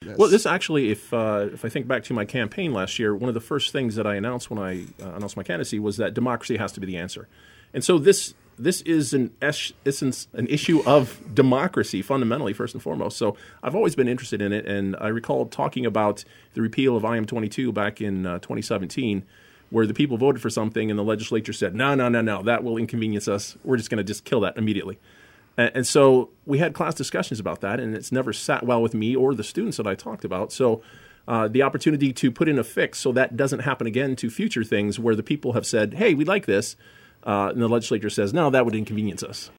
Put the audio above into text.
Yes. Well, this actually, if I think back to my campaign last year, one of the first things that I announced when I announced my candidacy was that democracy has to be the answer. And so this is an issue of democracy, fundamentally, first and foremost. So I've always been interested in it, and I recall talking about the repeal of IM-22 back in 2017, where the people voted for something and the legislature said, no, that will inconvenience us. We're just going to just kill that immediately. And so we had class discussions about that, and it's never sat well with me or the students that I talked about. So the opportunity to put in a fix so that doesn't happen again to future things where the people have said, hey, we like this, and the legislature says, no, that would inconvenience us.